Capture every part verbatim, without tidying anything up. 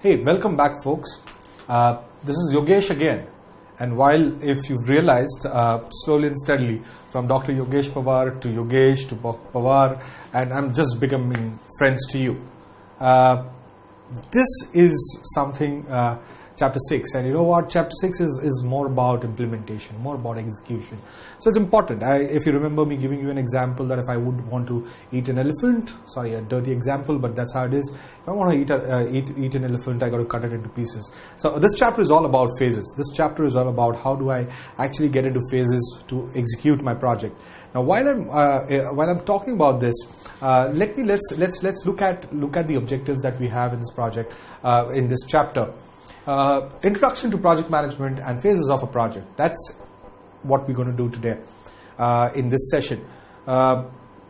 Hey, welcome back, folks. Uh, this is Yogesh again. And while if you've realized uh, slowly and steadily from Doctor Yogesh Pawar to Yogesh to Pawar, and I'm just becoming friends to you. Uh, this is something, uh, chapter six, and you know what? Chapter six is, is more about implementation, more about execution. So it's important. I, if you remember me giving you an example that if I would want to eat an elephant, sorry, a dirty example, but that's how it is. If I want to eat, a, uh, eat, eat an elephant, I got to cut it into pieces. So this chapter is all about phases. This chapter is all about how do I actually get into phases to execute my project. Now, while I'm uh, while I'm talking about this, uh, let me let's let's let's look at look at the objectives that we have in this project uh, in this chapter. Uh, introduction to project management and phases of a project. That's what we're going to do today uh, in this session. Uh,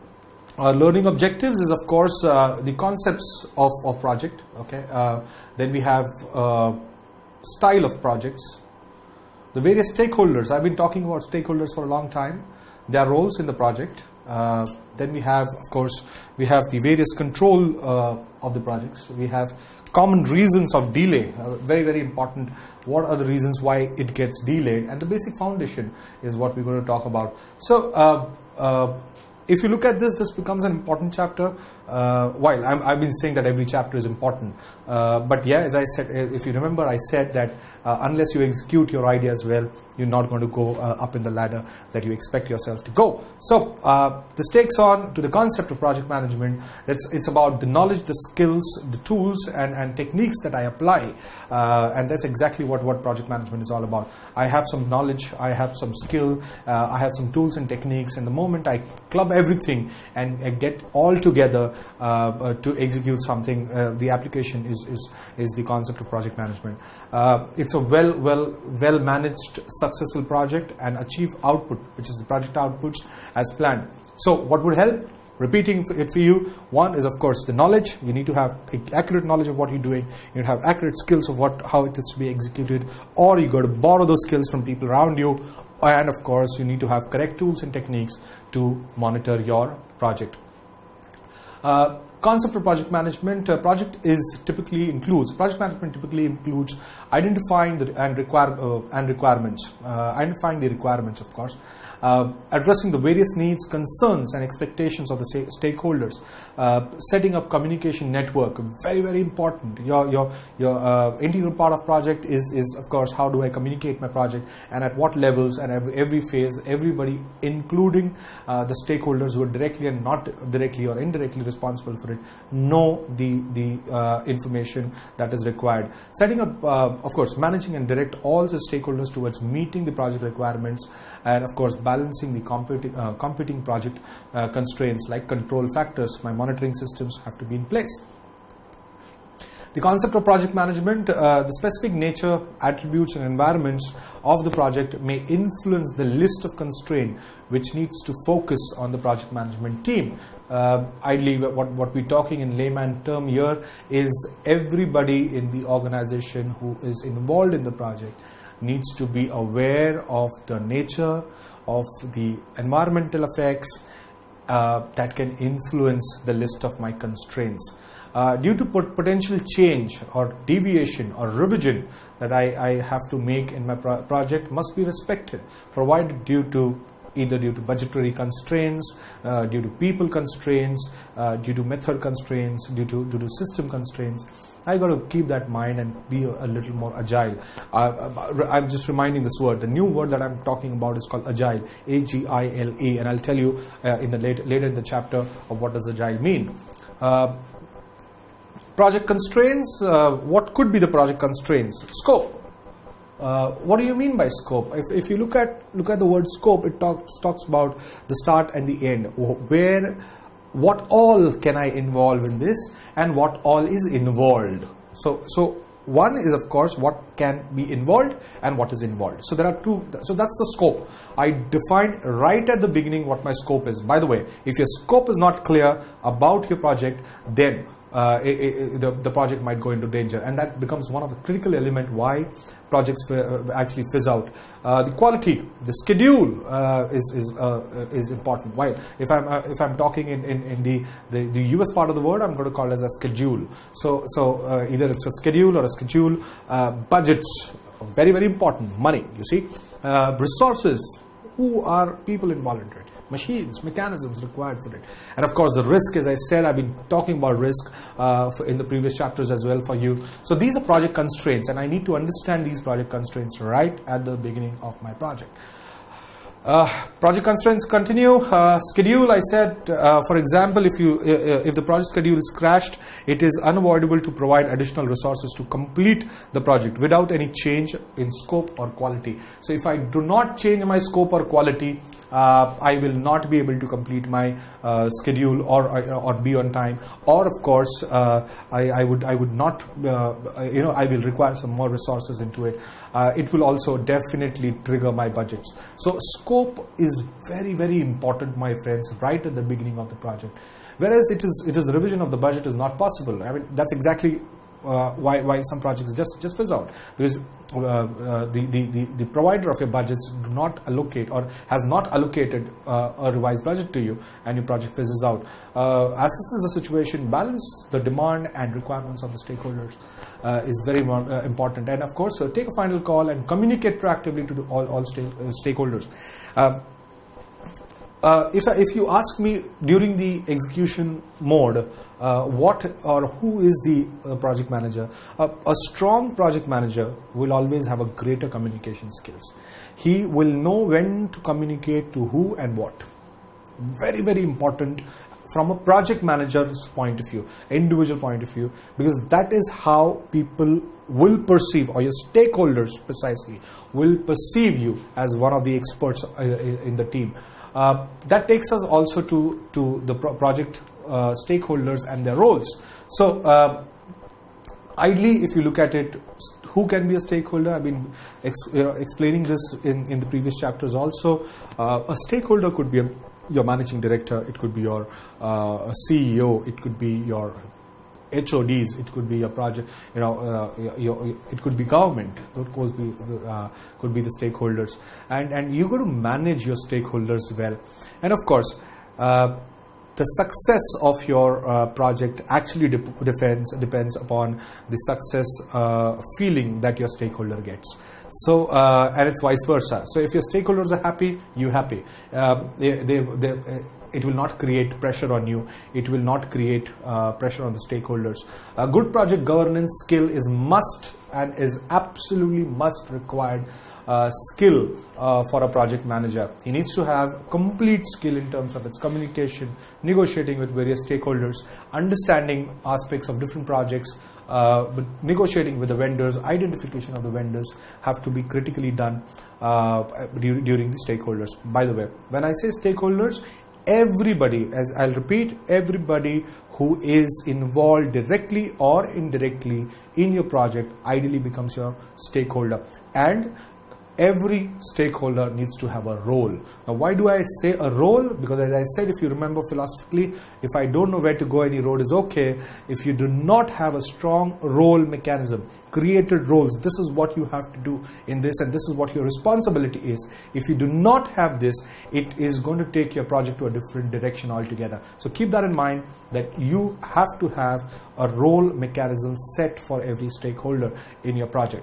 our learning objectives is, of course, uh, the concepts of, of project. Okay. Uh, then we have uh, style of projects, the various stakeholders. I've been talking about stakeholders for a long time. Their roles in the project. Uh, then we have, of course, we have the various control uh, of the projects. We have common reasons of delay. Uh, very, very important. What are the reasons why it gets delayed? And the basic foundation is what we're going to talk about. So, uh, uh, if you look at this, this becomes an important chapter. Uh, while I'm, I've been saying that every chapter is important. Uh, but yeah, as I said, if you remember, I said that uh, unless you execute your ideas well, you're not going to go uh, up in the ladder that you expect yourself to go. So uh, this takes on to the concept of project management. It's, it's about the knowledge, the skills, the tools, and, and techniques that I apply. Uh, and that's exactly what, what project management is all about. I have some knowledge, I have some skill, uh, I have some tools and techniques. And the moment I club everything and uh, get all together uh, uh, to execute something, uh, the application is, is, is the concept of project management. Uh, it's a well, well, well managed, successful project and achieve output, which is the project outputs as planned. So what would help? Repeating it for you. One is, of course, the knowledge. You need to have accurate knowledge of what you're doing. You need to have accurate skills of what how it is to be executed, or you got to borrow those skills from people around you. And of course, you need to have correct tools and techniques to monitor your project. Uh, concept of project management. Uh, project is typically includes project management typically includes identifying the and require uh, and requirements, uh, identifying the requirements, of course. Uh, addressing the various needs, concerns, and expectations of the sta- stakeholders, uh, setting up communication network, very, very important. Your your your uh, integral part of project is is of course how do I communicate my project and at what levels and every, every phase, everybody, including uh, the stakeholders who are directly and not directly or indirectly responsible for it, know the the uh, information that is required. Setting up, uh, of course, managing and direct all the stakeholders towards meeting the project requirements, and of course balancing the competing, uh, competing project uh, constraints like control factors. My monitoring systems have to be in place. The concept of project management, uh, the specific nature, attributes and environments of the project may influence the list of constraints which needs to focus on the project management team. Uh, ideally, what, what we're talking in layman term here is everybody in the organization who is involved in the project needs to be aware of the nature of the environmental effects uh, that can influence the list of my constraints. Uh, due to pot- potential change or deviation or revision that I, I have to make in my pro- project must be respected, provided due to either due to budgetary constraints, uh, due to people constraints, uh, due to method constraints, due to, due to system constraints. I got to keep that in mind and be a, a little more agile. Uh, I'm just reminding this word. The new word that I'm talking about is called agile, A G I L E, and I'll tell you uh, in the later, later in the chapter of what does agile mean. Uh, project constraints. Uh, what could be the project constraints? Scope. Uh, what do you mean by scope? If, if you look at look at the word scope, it talks talks about the start and the end. Where, what all can I involve in this, and what all is involved. So, so one is of course what can be involved and what is involved. So there are two. So that's the scope. I defined right at the beginning what my scope is. By the way, if your scope is not clear about your project, then uh, it, it, the, the project might go into danger, and that becomes one of the critical element why projects uh, actually fizz out. Uh, the quality, the schedule uh, is is uh, is important. Why? If I'm uh, if I'm talking in, in, in the, the the U S part of the word, I'm going to call it as a schedule. So so uh, either it's a schedule or a schedule. Uh, budgets, very very important. Money, you see, uh, resources. Who are people involved in it? Machines, mechanisms required for it. And of course the risk, as I said, I've been talking about risk uh, for in the previous chapters as well for you. So these are project constraints, and I need to understand these project constraints right at the beginning of my project. Uh, project constraints continue. Uh, schedule, I said, uh, for example, if you uh, if the project schedule is crashed, it is unavoidable to provide additional resources to complete the project without any change in scope or quality. So if I do not change my scope or quality, uh, I will not be able to complete my uh, schedule or or be on time. Or of course, uh, I, I would I would not uh, you know I will require some more resources into it. Uh, it will also definitely trigger my budgets. So scope is very very important, my friends, right at the beginning of the project. Whereas it is it is the revision of the budget is not possible. I mean, that's exactly uh, why why some projects just just fills out, because uh, uh, the, the the the provider of your budgets do not allocate or has not allocated uh, a revised budget to you, and your project fizzles out. Uh, as this is the situation, balance the demand and requirements of the stakeholders uh, is very uh, important. And of course, uh, take a final call and communicate proactively to the, all all sta uh, stakeholders. Uh, Uh, if, if you ask me during the execution mode, uh, what or who is the uh, project manager, uh, a strong project manager will always have a greater communication skills. He will know when to communicate to who and what. Very, very important from a project manager's point of view, individual point of view, because that is how people will perceive, or your stakeholders precisely will perceive you as one of the experts uh, in the team. Uh, that takes us also to, to the pro project uh, stakeholders and their roles. So, uh, ideally, if you look at it, who can be a stakeholder? I've been ex you know, explaining this in, in the previous chapters also. Uh, a stakeholder could be a, your managing director, it could be your uh, C E O, it could be your H O Ds, it could be a project, you know, uh, your, your, it could be government, it could be, uh, could be the stakeholders, and and you got to manage your stakeholders well, and of course, uh, the success of your uh, project actually de depends depends upon the success uh, feeling that your stakeholder gets. So uh, and it's vice versa. So if your stakeholders are happy, you happy. Um, they they. they uh, It will not create pressure on you. It will not create uh, pressure on the stakeholders. A good project governance skill is must and is absolutely must required uh, skill uh, for a project manager. He needs to have complete skill in terms of its communication, negotiating with various stakeholders, understanding aspects of different projects, uh, but negotiating with the vendors, identification of the vendors have to be critically done uh, during the stakeholders. By the way, when I say stakeholders, everybody, as I'll repeat, everybody who is involved directly or indirectly in your project ideally becomes your stakeholder. And every stakeholder needs to have a role. Now, why do I say a role? Because as I said, if you remember philosophically, if I don't know where to go, any road is okay. If you do not have a strong role mechanism, created roles, this is what you have to do in this, and this is what your responsibility is. If you do not have this, it is going to take your project to a different direction altogether. So keep that in mind, that you have to have a role mechanism set for every stakeholder in your project.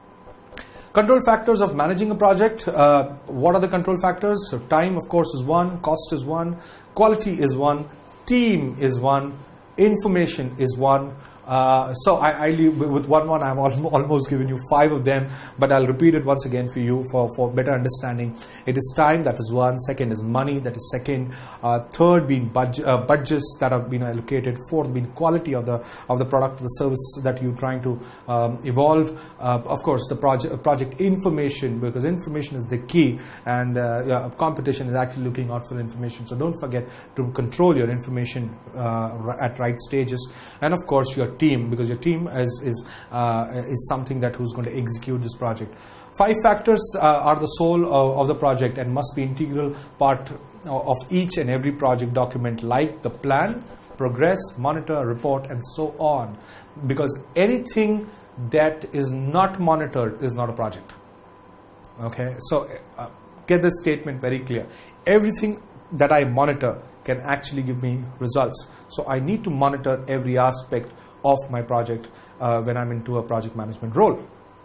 Control factors of managing a project. Uh, what are the control factors? So time, of course, is one. Cost is one. Quality is one. Team is one. Information is one. Uh, so I, I leave with one one. I've almost given you five of them, but I'll repeat it once again for you for, for better understanding. It is time, that is one. Second is money, that is second. Uh, third being budget, uh, budgets that have been allocated. Fourth being quality of the of the product, the service that you're trying to um, evolve. Uh, of course, the project project information, because information is the key, and uh, yeah, competition is actually looking out for information. So don't forget to control your information uh, at right stages, and of course your team, because your team is is uh, is something that who's going to execute this project. Five factors uh, are the soul of, of the project and must be integral part of each and every project document, like the plan, progress, monitor, report, and so on. Because anything that is not monitored is not a project. Okay, so uh, get this statement very clear. Everything that I monitor can actually give me results. So I need to monitor every aspect of my project uh, when I'm into a project management role.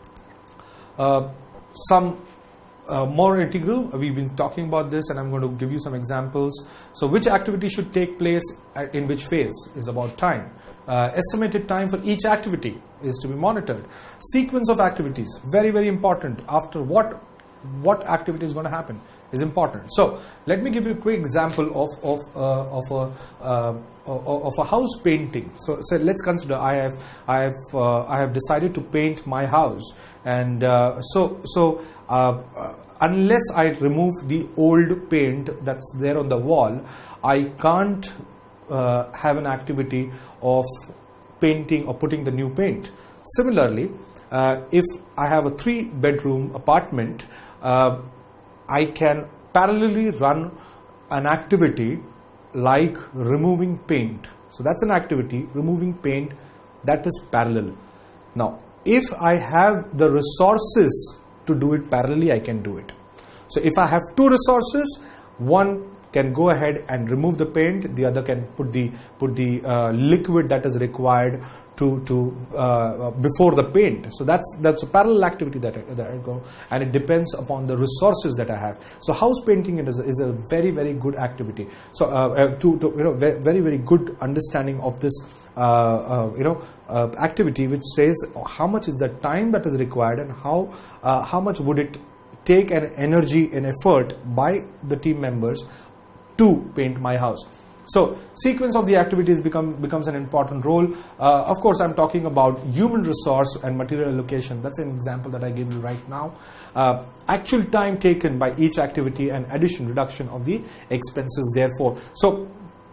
Uh, some uh, more integral, we've been talking about this, and I'm going to give you some examples. So which activity should take place at, in which phase is about time. Uh, estimated time for each activity is to be monitored. Sequence of activities, very very important. After what what activity is going to happen is important. So let me give you a quick example of of uh, of a uh, of a house painting. So, so let's consider I have I have uh, I have decided to paint my house, and uh, so so uh, uh, unless I remove the old paint that's there on the wall, I can't uh, have an activity of painting or putting the new paint. Similarly, uh, if I have a three bedroom apartment, uh, I can parallelly run an activity like removing paint. So that's an activity, removing paint, that is parallel. Now, if I have the resources to do it parallelly, I can do it. So if I have two resources, one can go ahead and remove the paint, the other can put the put the uh, liquid that is required to to uh, before the paint. So that's that's a parallel activity that I, that I go, and it depends upon the resources that I have. So house painting is is a very very good activity. So uh, to, to you know very very good understanding of this uh, uh, you know uh, activity, which says how much is the time that is required and how uh, how much would it take an energy and effort by the team members to paint my house. So sequence of the activities become becomes an important role. Uh, of course, I'm talking about human resource and material allocation. That's an example that I gave you right now. Uh, actual time taken by each activity and addition, reduction of the expenses. Therefore, so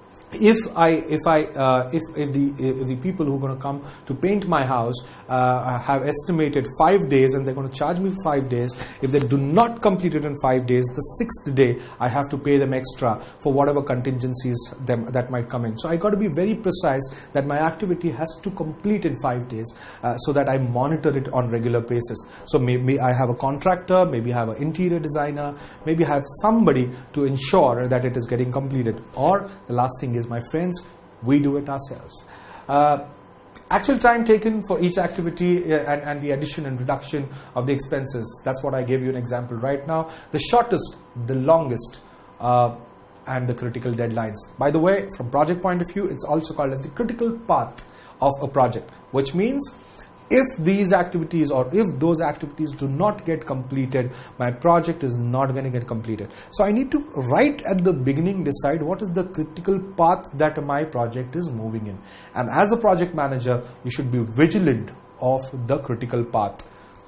if I if I uh, if if the if the people who are going to come to paint my house uh, have estimated five days and they're going to charge me five days, if they do not complete it in five days, the sixth day I have to pay them extra for whatever contingencies them that might come in. So I got to be very precise that my activity has to complete in five days uh, so that I monitor it on regular basis. So maybe I have a contractor, maybe I have an interior designer, maybe I have somebody to ensure that it is getting completed. Or the last thing is, my friends, we do it ourselves. Uh, actual time taken for each activity uh, and, and the addition and reduction of the expenses. That's what I gave you an example right now. The shortest, the longest, uh, and the critical deadlines. By the way, from project point of view, it's also called as the critical path of a project, which means if these activities or if those activities do not get completed, my project is not going to get completed. So I need to right at the beginning decide what is the critical path that my project is moving in. And as a project manager, you should be vigilant of the critical path.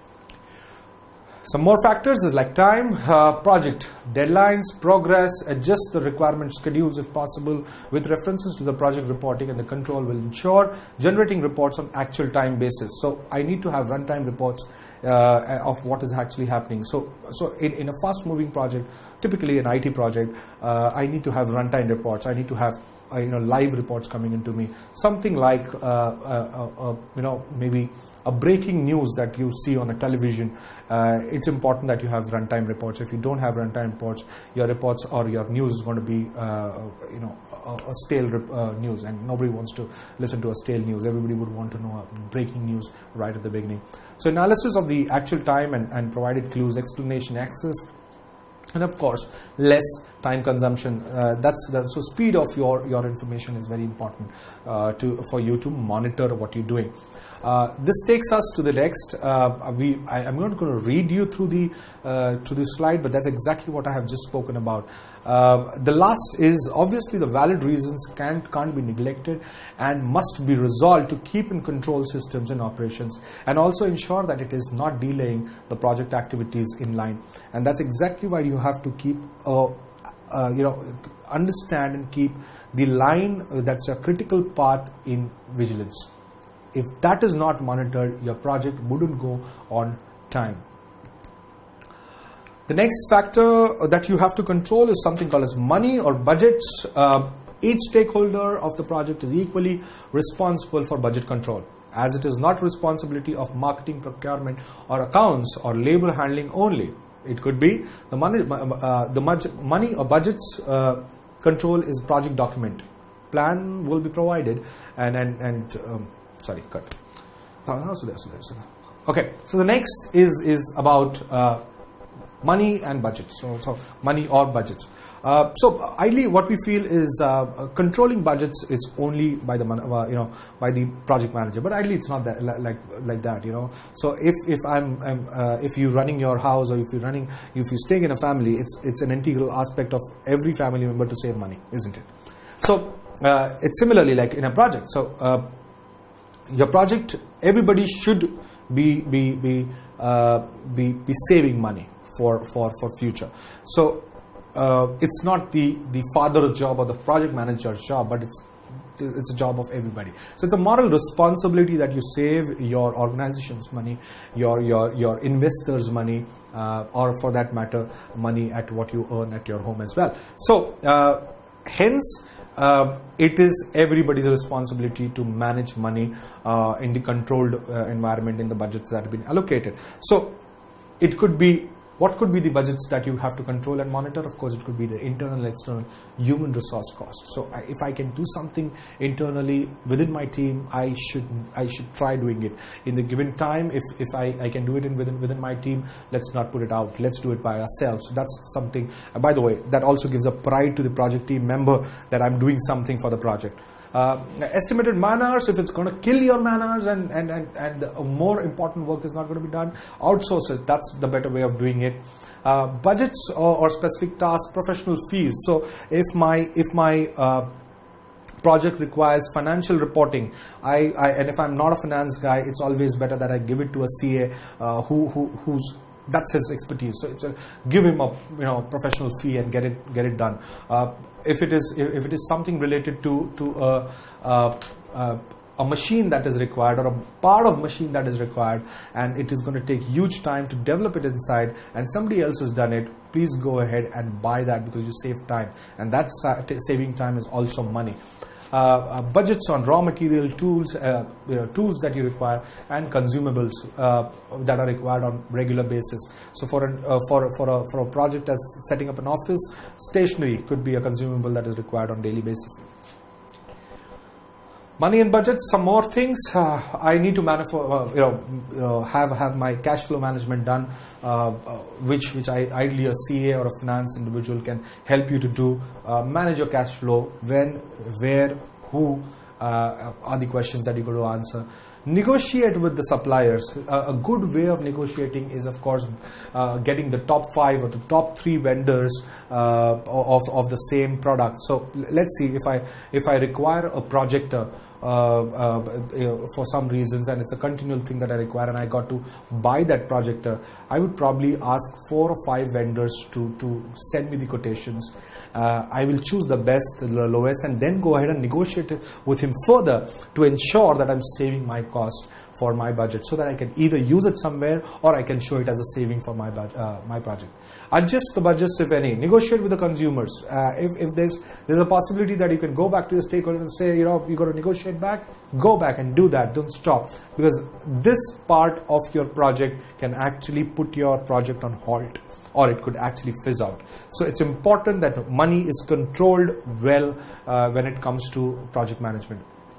Some more factors is like time, uh, project, deadlines, progress, adjust the requirement schedules if possible with references to the project reporting, and the control will ensure generating reports on actual time basis. So I need to have runtime reports uh, of what is actually happening. So so in, in a fast moving project, typically an I T project, uh, I need to have runtime reports. I need to have uh, you know live reports coming into me. Something like uh, uh, uh, uh, you know maybe a breaking news that you see on a television, uh, it's important that you have runtime reports. If you don't have runtime reports, your reports or your news is going to be, uh, you know, a, a stale rep, uh, news, and nobody wants to listen to a stale news. Everybody would want to know a breaking news right at the beginning. So analysis of the actual time and, and provided clues, explanation, access, and of course less time consumption. Uh, that's, that's so speed of your your information is very important uh, to for you to monitor what you're doing. Uh, this takes us to the next. Uh, we I, I'm not going to read you through the uh, to the slide, but that's exactly what I have just spoken about. Uh, the last is obviously the valid reasons can't can't be neglected and must be resolved to keep in control systems and operations, and also ensure that it is not delaying the project activities in line. And that's exactly why you have to keep a Uh, you know, understand and keep the line uh, that's a critical path in vigilance. If that is not monitored, your project wouldn't go on time. The next factor that you have to control is something called as money or budgets. Uh, Each stakeholder of the project is equally responsible for budget control, as it is not responsibility of marketing, procurement, or accounts or labor handling only. It could be the money, uh, the money or budgets uh, control is project document. Plan will be provided, and and and um, sorry, cut. Okay, so the next is is about uh, money and budgets. So, so money or budgets. Uh, so ideally, what we feel is uh, controlling budgets is only by the uh, you know by the project manager. But ideally, it's not that like like that. You know. So if if I'm, I'm uh, if you're running your house, or if you're running if you're staying in a family, it's it's an integral aspect of every family member to save money, isn't it? So uh, it's similarly like in a project. So uh, your project, everybody should be be be uh, be, be saving money for for for future. So. Uh, it's not the, the father's job or the project manager's job, but it's it's a job of everybody. So it's a moral responsibility that you save your organization's money, your your your investors' money, uh, or for that matter, money at what you earn at your home as well. So uh, hence, uh, it is everybody's responsibility to manage money uh, in the controlled uh, environment, in the budgets that have been allocated. So it could be. What could be the budgets that you have to control and monitor? Of course, it could be the internal, external, human resource cost. So, I, if I can do something internally within my team, I should I should try doing it in the given time. If if I, I can do it in within within my team, let's not put it out. Let's do it by ourselves. So that's something. Uh, by the way, that also gives a pride to the project team member that I'm doing something for the project. Uh, estimated man hours, if it's going to kill your man hours and, and, and, and a more important work is not going to be done, outsource it. That's the better way of doing it. Uh, budgets or, or specific tasks, professional fees. So if my if my uh, project requires financial reporting, I, I and if I'm not a finance guy, it's always better that I give it to a C A uh, who, who who's that's his expertise. So it's a, give him a you know professional fee and get it get it done. Uh, if it is if it is something related to to a, a, a, a machine that is required or a part of machine that is required, and it is going to take huge time to develop it inside, and somebody else has done it, please go ahead and buy that because you save time, and that saving time is also money. Uh, uh, budgets on raw material, tools, uh, you know, tools that you require, and consumables uh, that are required on regular basis. So for an, uh, for for a for a project as setting up an office, stationery could be a consumable that is required on daily basis. Money and budgets, some more things. Uh, I need to manif- uh, you know, uh, have have my cash flow management done, uh, uh, which which I, ideally a C A or a finance individual can help you to do. Uh, manage your cash flow. When, where, who uh, are the questions that you're going to answer. Negotiate with the suppliers. Uh, a good way of negotiating is, of course, uh, getting the top five or the top three vendors uh, of of the same product. So let's see if I if I require a projector uh, uh, you know, for some reasons, and it's a continual thing that I require, and I got to buy that projector, I would probably ask four or five vendors to to send me the quotations. Uh, I will choose the best, the lowest, and then go ahead and negotiate with him further to ensure that I'm saving my cost for my budget, so that I can either use it somewhere or I can show it as a saving for my uh, my project. Adjust the budgets if any. Negotiate with the consumers. Uh, if if there's there's a possibility that you can go back to your stakeholders and say, you know, you got to negotiate back. Go back and do that. Don't stop, because this part of your project can actually put your project on halt, or it could actually fizz out. So it's important that money is controlled well uh, when it comes to project management.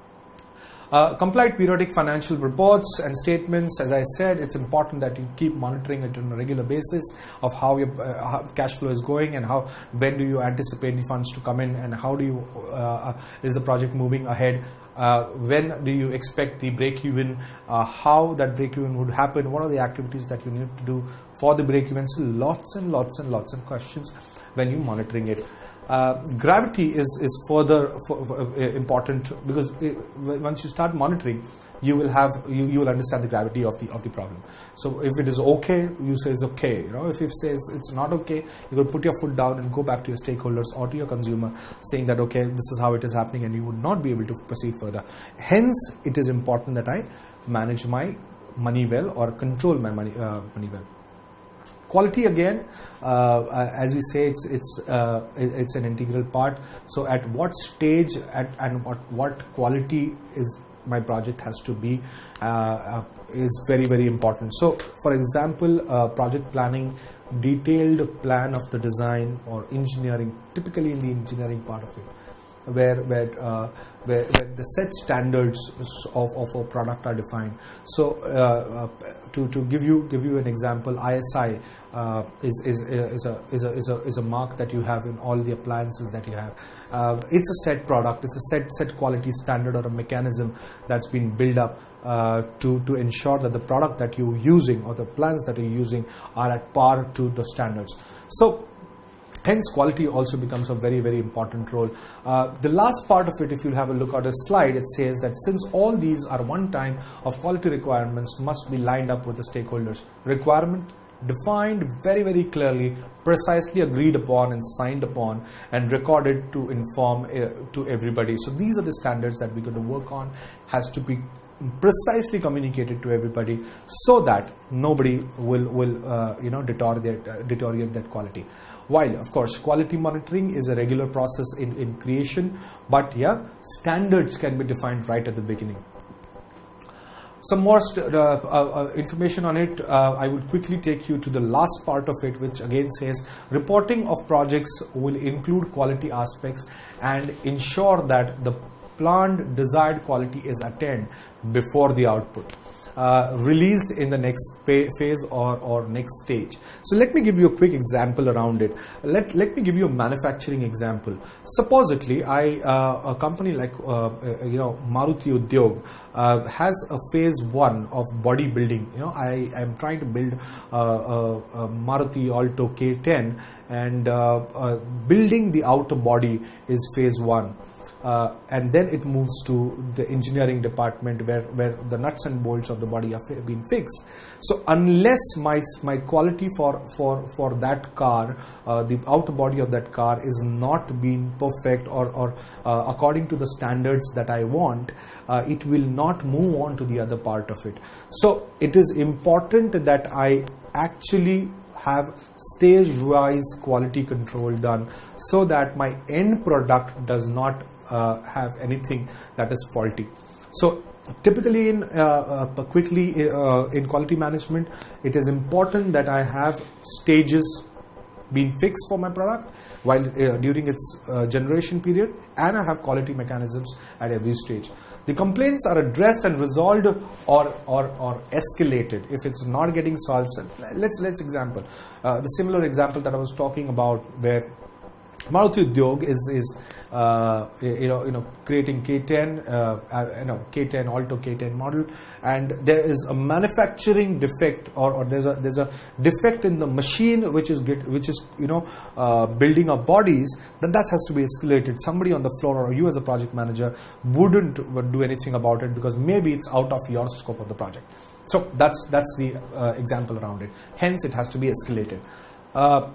Uh, complete periodic financial reports and statements. As I said, it's important that you keep monitoring it on a regular basis of how your uh, how cash flow is going, and how when do you anticipate the funds to come in, and how do you uh, is the project moving ahead. Uh, when do you expect the break-even, uh, how that break-even would happen, what are the activities that you need to do for the break-even. So lots and lots and lots of questions when you're monitoring it. Uh, gravity is, is further for, for, uh, important, because it, once you start monitoring, you will have you, you will understand the gravity of the of the problem. So if it is okay, you say it's okay. You know, if it says it's not okay, you will put your foot down and go back to your stakeholders or to your consumer, saying that okay, this is how it is happening, and you would not be able to proceed further. Hence, it is important that I manage my money well, or control my money uh, money well. Quality again, uh, as we say, it's it's uh, it's an integral part. So at what stage at, and what what quality is my project has to be uh, uh, is very very important. So for example, uh, project planning, detailed plan of the design or engineering, typically in the engineering part of it, where where, uh, where where the set standards of, of a product are defined. So uh, uh, to to give you give you an example, I S I uh, is is is a is a is a is a mark that you have in all the appliances that you have. Uh, it's a set product. It's a set set quality standard or a mechanism that's been built up uh, to to ensure that the product that you're using or the plans that you're using are at par to the standards. So hence, quality also becomes a very, very important role. Uh, the last part of it, if you have a look at a slide, it says that since all these are one time of quality requirements must be lined up with the stakeholders. Requirement defined very, very clearly, precisely agreed upon and signed upon and recorded to inform uh, to everybody. So these are the standards that we're going to work on. Has to be precisely communicated to everybody so that nobody will will uh, you know deteriorate uh, deteriorate that quality. While of course quality monitoring is a regular process in, in creation, but yeah, standards can be defined right at the beginning. Some more st- uh, uh, information on it. uh, I would quickly take you to the last part of it, which again says reporting of projects will include quality aspects and ensure that the planned desired quality is attained before the output uh, released in the next phase or, or next stage. So let me give you a quick example around it. Let, let me give you a manufacturing example. Supposedly, I uh, a company like uh, you know Maruti Udyog uh, has a phase one of bodybuilding. You know, I am trying to build uh, a, a Maruti Alto K ten, and uh, uh, building the outer body is phase one. Uh, and then it moves to the engineering department where, where the nuts and bolts of the body have been fixed. So unless my my quality for for for that car, uh, the outer body of that car is not being perfect or or uh, according to the standards that I want, uh, it will not move on to the other part of it. So it is important that I actually have stage-wise quality control done so that my end product does not Uh, have anything that is faulty. So typically in uh, uh, quickly uh, in quality management, it is important that I have stages being fixed for my product while uh, during its uh, generation period, and I have quality mechanisms at every stage. The complaints are addressed and resolved or or, or escalated if it's not getting solved. Let's let's example uh, the similar example that I was talking about, where Maruti Udyog is is uh, you know you know creating K ten uh, uh, you know K ten Alto K ten model, and there is a manufacturing defect or, or there's a there's a defect in the machine which is get which is you know uh, building up bodies. Then that has to be escalated. Somebody on the floor or you as a project manager wouldn't do anything about it because maybe it's out of your scope of the project. So that's that's the uh, example around it. Hence, it has to be escalated. Uh,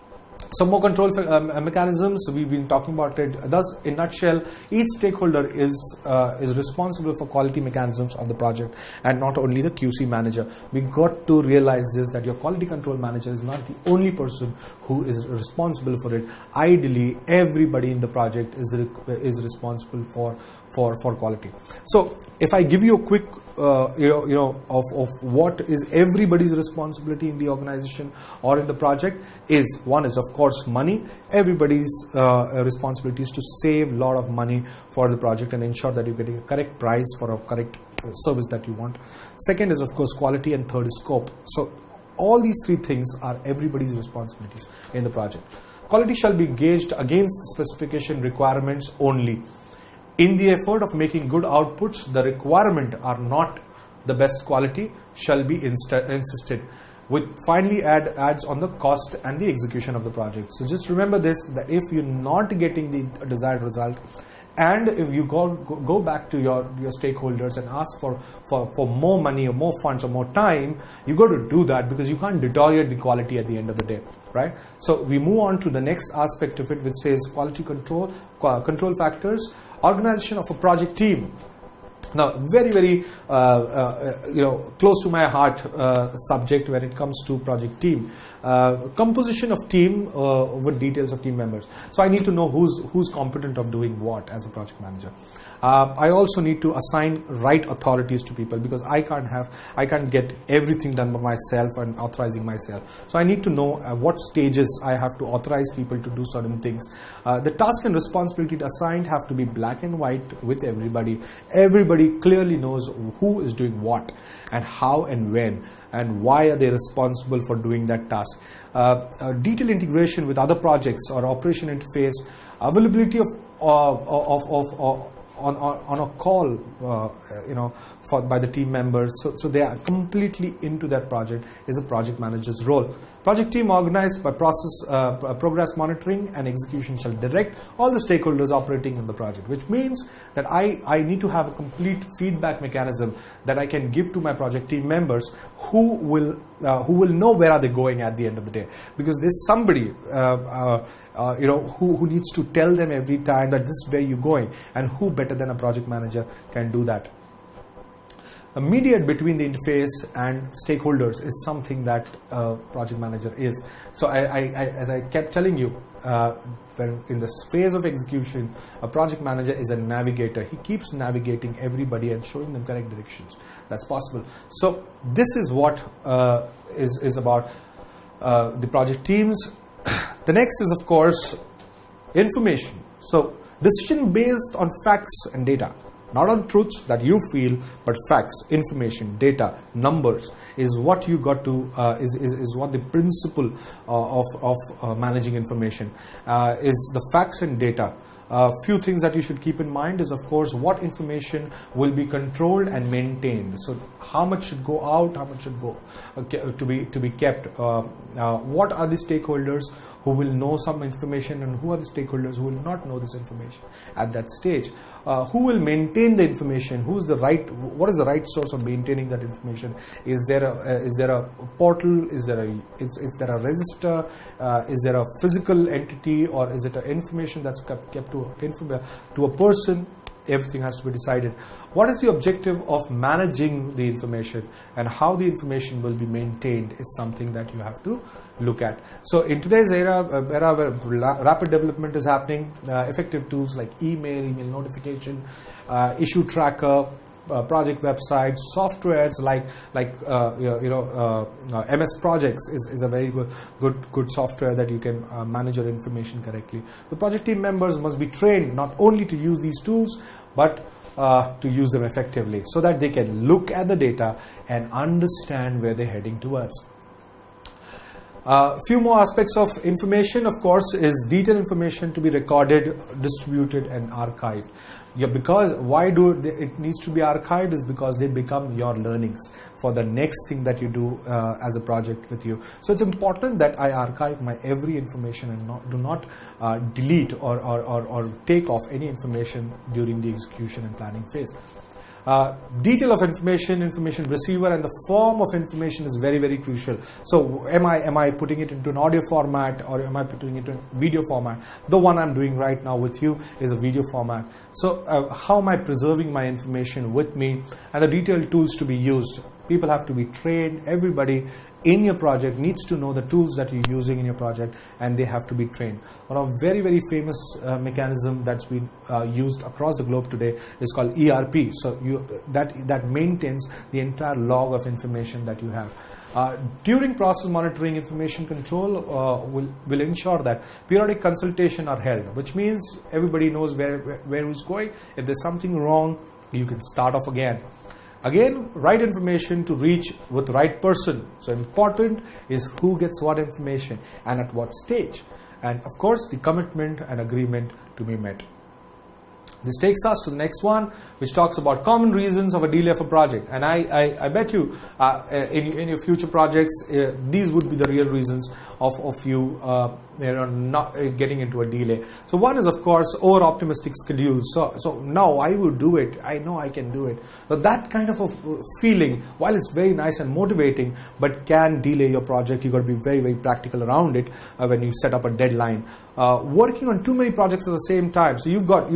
Some more control um, mechanisms, we've been talking about it. Thus, in a nutshell, each stakeholder is uh, is responsible for quality mechanisms of the project and not only the Q C manager. We got to realize this, that your quality control manager is not the only person who is responsible for it. Ideally, everybody in the project is re- is responsible for, for, for quality. So, if I give you a quick Uh, you know, you know, of, of what is everybody's responsibility in the organization or in the project is, one is of course money. Everybody's uh, responsibility is to save a lot of money for the project and ensure that you're getting a correct price for a correct uh, service that you want. Second is of course quality, and third is scope. So all these three things are everybody's responsibilities in the project. Quality shall be gauged against specification requirements only. In the effort of making good outputs, the requirement are not the best quality shall be insta- insisted. With finally add adds on the cost and the execution of the project. So just remember this, that if you're not getting the desired result, and if you go go, go back to your, your stakeholders and ask for, for, for more money or more funds or more time, you got to do that because you can't deteriorate the quality at the end of the day, right? So we move on to the next aspect of it, which says quality control, control factors. Organization of a project team. Now, very, very, uh, uh, you know, close to my heart uh, subject when it comes to project team. Uh, composition of team uh, with details of team members. So I need to know who's who's competent of doing what as a project manager. Uh, I also need to assign right authorities to people, because I can't have, I can't get everything done by myself and authorizing myself. So I need to know at what stages I have to authorize people to do certain things. Uh, the task and responsibility assigned have to be black and white with everybody. Everybody clearly knows who is doing what and how and when, and why are they responsible for doing that task. Uh, uh, detailed integration with other projects or operation interface, availability of uh, of, of, of On, on, on a call, uh, you know, for by the team members, so, so they are completely into that project, is the project manager's role. Project team organized by process, uh, progress monitoring and execution shall direct all the stakeholders operating in the project, which means that I, I need to have a complete feedback mechanism that I can give to my project team members, who will uh, who will know where are they going at the end of the day, because there's somebody uh, uh, uh, you know who, who needs to tell them every time that this is where you're going, and who better than a project manager can do that. A mediate between the interface and stakeholders is something that a project manager is. So I, I, I, as I kept telling you, uh, when in this phase of execution, a project manager is a navigator. He keeps navigating everybody and showing them correct directions. That's possible. So this is what uh, is, is about uh, the project teams. The next is, of course, information. So decision based on facts and data. Not on truths that you feel, but facts, information, data, numbers is what you got to, uh, is, is, is what the principle uh, of, of uh, managing information uh, is, the facts and data. A uh, few things that you should keep in mind is, of course, what information will be controlled and maintained. So how much should go out, how much should go uh, to be to be kept. Uh, uh, what are the stakeholders who will know some information, and who are the stakeholders who will not know this information at that stage? Uh, who will maintain the information? Who is the right? What is the right source of maintaining that information? Is there a uh, is there a portal? Is there a is, is there a register? Uh, is there a physical entity, or is it a information that's kept, kept to a, to a person? Everything has to be decided. What is the objective of managing the information, and how the information will be maintained is something that you have to look at. So in today's era, uh, era where rapid development is happening, uh, effective tools like email, email notification, uh, issue tracker, uh, project websites, softwares like like uh, you know uh, uh, M S Projects is, is a very good good good software that you can uh, manage your information correctly. The project team members must be trained not only to use these tools, but uh, to use them effectively, so that they can look at the data and understand where they're heading towards. A uh, few more aspects of information, of course, is detailed information to be recorded, distributed, and archived. Yeah, because why do they, it needs to be archived is because they become your learnings for the next thing that you do uh, as a project with you. So it's important that I archive my every information and not, do not uh, delete or, or, or, or take off any information during the execution and planning phase. Uh, detail of information, information receiver, and the form of information is very, very crucial. So am I am I putting it into an audio format, or am I putting it in video format? The one I'm doing right now with you is a video format. So uh, how am I preserving my information with me, and the detailed tools to be used? People have to be trained. Everybody in your project needs to know the tools that you're using in your project, and they have to be trained. One of very, very famous uh, mechanism that's been uh, used across the globe today is called E R P. So you, that, that maintains the entire log of information that you have. Uh, during process monitoring, information control uh, will, will ensure that periodic consultation are held, which means everybody knows where, where, where who's going. If there's something wrong, you can start off again. Again, right information to reach with the right person. So important is who gets what information and at what stage. And of course, the commitment and agreement to be met. This takes us to the next one, which talks about common reasons of a delay of a project. And I, I, I bet you, uh, in, in your future projects, uh, these would be the real reasons of, of you, uh, you know, not uh, getting into a delay. So one is, of course, over-optimistic schedules. So, so no, I will do it. I know I can do it. But that kind of a feeling, while it's very nice and motivating, but can delay your project, you've got to be very, very practical around it uh, when you set up a deadline. Uh, working on too many projects at the same time. So you've got, you've got,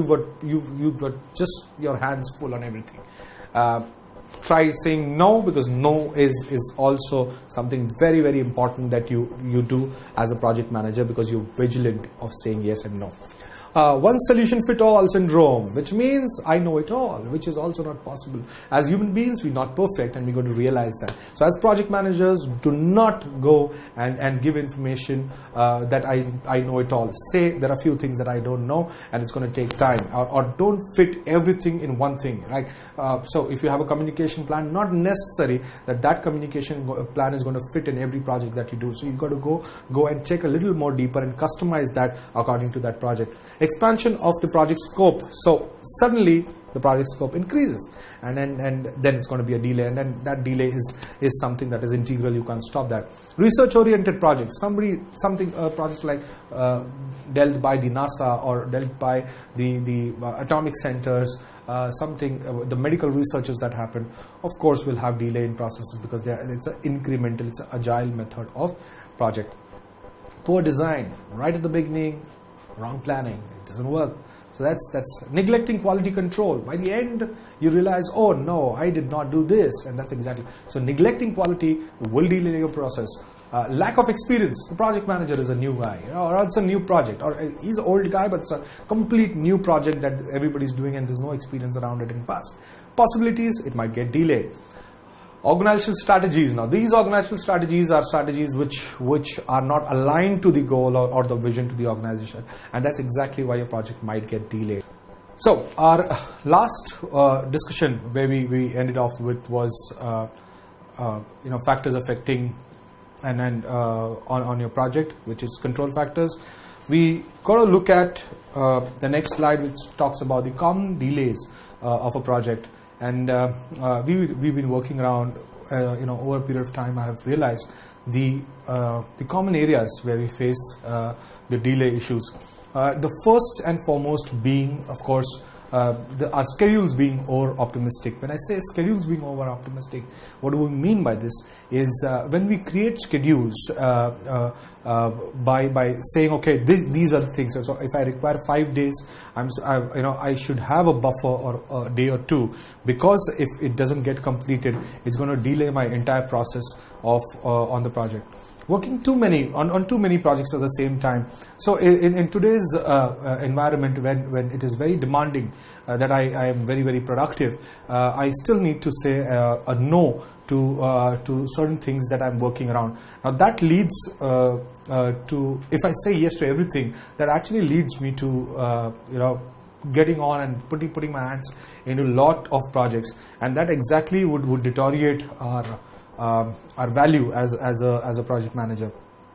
you you've got just your hands full on everything. Uh, try saying no, because no is is also something very very important that you you do as a project manager, because you're vigilant of saying yes and no. Uh, one solution fit all syndrome, which means I know it all, which is also not possible. As human beings, we're not perfect, and we're going to realize that. So as project managers, do not go and, and give information uh, that I, I know it all. Say there are a few things that I don't know, and it's going to take time. Or, or don't fit everything in one thing. Right? Uh, so if you have a communication plan, not necessary that that communication plan is going to fit in every project that you do. So you've got to go, go and check a little more deeper and customize that according to that project. Expansion of the project scope. So suddenly the project scope increases, and then and then it's going to be a delay, and then that delay is is something that is integral. You can't stop that. Research oriented projects. Somebody something uh, projects like uh, dealt by the NASA or dealt by the the uh, atomic centers. Uh, something uh, the medical researches that happen, of course, will have delay in processes, because they are, it's an incremental, it's an agile method of project. Poor design right at the beginning. Wrong planning, it doesn't work. So that's that's neglecting quality control. By the end, you realize, oh no, I did not do this, and that's exactly. So neglecting quality will delay your process. Uh, lack of experience. The project manager is a new guy, you know, or it's a new project, or he's an old guy, but it's a complete new project that everybody's doing, and there's no experience around it in the past. Possibilities, it might get delayed. Organizational strategies. Now, these organizational strategies are strategies which which are not aligned to the goal or, or the vision to the organization, and that's exactly why your project might get delayed. So, our last uh, discussion where we, we ended off with was uh, uh, you know factors affecting and and uh, on on your project, which is control factors. We got to look at uh, the next slide, which talks about the common delays uh, of a project. And uh, uh, we, we've been working around, uh, you know, over a period of time. I have realized the uh, the common areas where we face uh, the delay issues. Uh, the first and foremost being, of course, uh, the, our schedules being over optimistic. When I say schedules being over optimistic, what do we mean by this? Is uh, when we create schedules uh, uh, uh, by by saying, okay, this, these are the things. So if I require five days, I'm I, you know I should have a buffer or a day or two, because if it doesn't get completed, it's going to delay my entire process of uh, on the project. Working too many on, on too many projects at the same time. So in, in today's uh, uh, environment, when, when it is very demanding uh, that I, I am very very productive, uh, I still need to say uh, a no to uh, to certain things that I'm working around. Now that leads uh, uh, to, if I say yes to everything, that actually leads me to uh, you know getting on and putting putting my hands into a lot of projects, and that exactly would, would deteriorate our Uh, our value as as a as a project manager.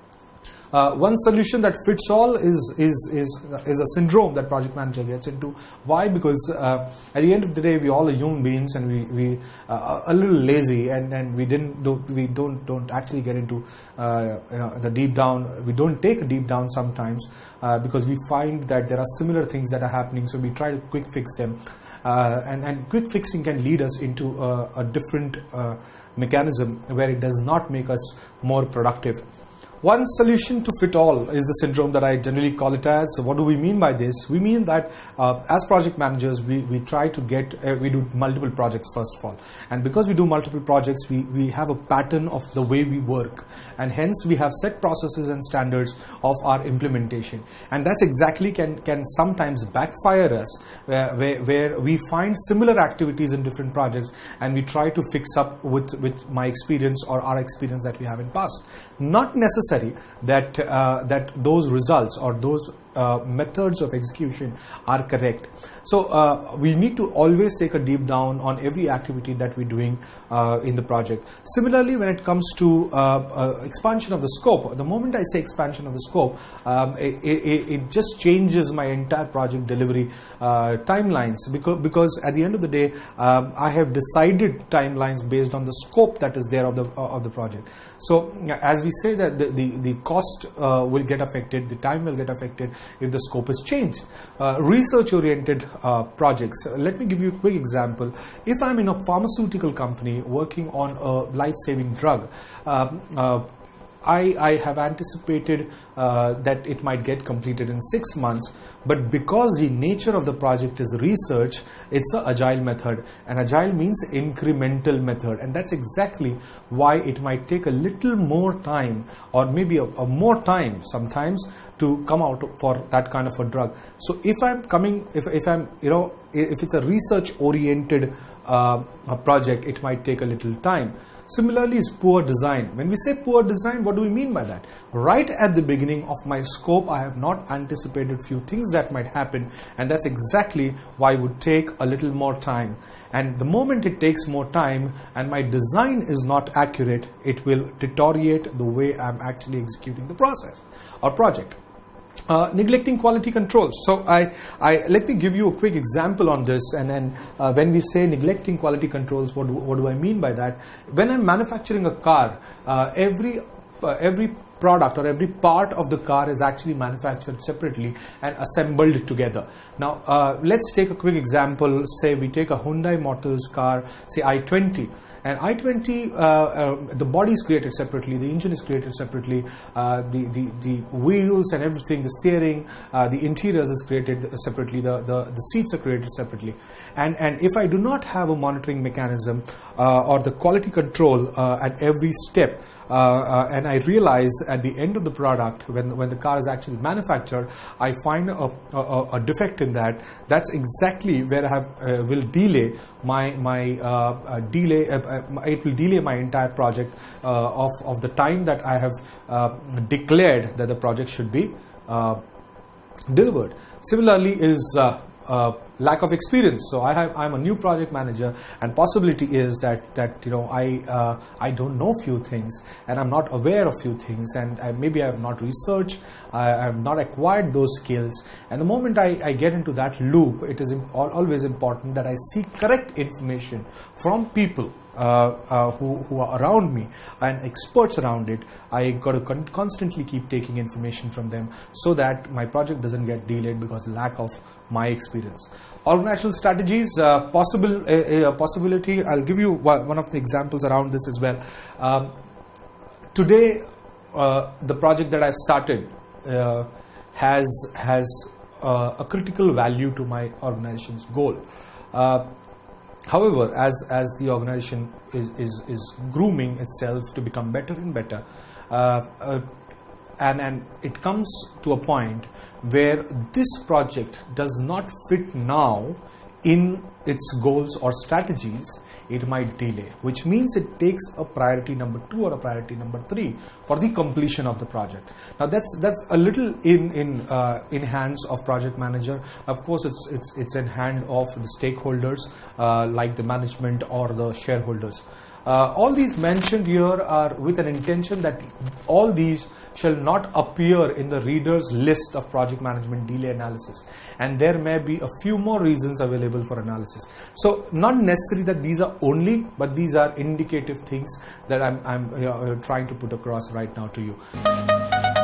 Uh, one solution that fits all is is is is a syndrome that project manager gets into. Why? Because uh, at the end of the day, we all are human beings, and we we uh, are a little lazy, and, and we didn't do, we don't don't actually get into uh, you know the deep down. We don't take a deep down sometimes uh, because we find that there are similar things that are happening. So we try to quick fix them, uh, and and quick fixing can lead us into a, a different Uh, mechanism where it does not make us more productive. One solution to fit all is the syndrome that I generally call it as. So what do we mean by this? We mean that uh, as project managers, we, we try to get, uh, we do multiple projects first of all. And because we do multiple projects, we, we have a pattern of the way we work. And hence we have set processes and standards of our implementation. And that's exactly can, can sometimes backfire us, where, where, where we find similar activities in different projects and we try to fix up with, with my experience or our experience that we have in past. Not necessarily that uh, that those results or those uh, methods of execution are correct. So uh, we need to always take a deep down on every activity that we're doing uh, in the project. Similarly, when it comes to uh, uh, expansion of the scope, the moment I say expansion of the scope, um, it, it, it just changes my entire project delivery uh, timelines, because because at the end of the day, um, I have decided timelines based on the scope that is there of the uh, of the project. So as we say that the the, the cost uh, will get affected, the time will get affected if the scope is changed. Uh, research oriented uh, projects. Uh, let me give you a quick example. If I'm in a pharmaceutical company working on a life-saving drug, uh, uh, I, I have anticipated uh, that it might get completed in six months, but because the nature of the project is research, it's an agile method, and agile means incremental method, and that's exactly why it might take a little more time, or maybe a, a more time sometimes, to come out for that kind of a drug. So if I'm coming, if, if I'm, you know, if it's a research oriented uh, a project, it might take a little time. Similarly is poor design. When we say poor design, what do we mean by that? Right at the beginning of my scope, I have not anticipated few things that might happen, and that's exactly why it would take a little more time. And the moment it takes more time and my design is not accurate, it will deteriorate the way I'm actually executing the process or project. Uh, neglecting quality control. So I, I let me give you a quick example on this. And then uh, when we say neglecting quality controls, what do, what do I mean by that? When I'm manufacturing a car, uh, every uh, every product or every part of the car is actually manufactured separately and assembled together. Now uh, let's take a quick example. Say we take a Hyundai Motors car, say i twenty. And i twenty, uh, uh, the body is created separately, the engine is created separately, uh, the, the, the wheels and everything, the steering, uh, the interiors is created separately, the, the, the seats are created separately. And, and if I do not have a monitoring mechanism uh, or the quality control uh, at every step, uh, uh, and I realize at the end of the product, when, when the car is actually manufactured, I find a, a, a defect in that, that's exactly where I have, uh, will delay my, my uh, uh, delay, uh, it will delay my entire project uh, of, of the time that I have uh, declared that the project should be uh, delivered. Similarly is uh, uh, lack of experience. So I have, I'm a new project manager, and possibility is that, that you know, I, uh, I don't know few things, and I'm not aware of few things, and I, maybe I have not researched, I, I have not acquired those skills. And the moment I, I get into that loop, it is imp- always important that I seek correct information from people Uh, uh, who, who are around me and experts around it. I got to con- constantly keep taking information from them so that my project doesn't get delayed because of lack of my experience. Organizational strategies, uh, possible uh, uh, possibility. I'll give you one of the examples around this as well. Um, today, uh, the project that I've started uh, has has uh, a critical value to my organization's goal. Uh, However, as, as the organization is, is, is grooming itself to become better and better, uh, uh, and, and it comes to a point where this project does not fit now in its goals or strategies, it might delay, which means it takes a priority number two or a priority number three for the completion of the project. Now that's that's a little in in uh, in hands of project manager. Of course, it's it's it's in hand of the stakeholders uh, like the management or the shareholders. Uh, all these mentioned here are with an intention that all these shall not appear in the reader's list of project management delay analysis, and there may be a few more reasons available for analysis. So not necessary that these are only, but these are indicative things that I'm, I'm you know, trying to put across right now to you.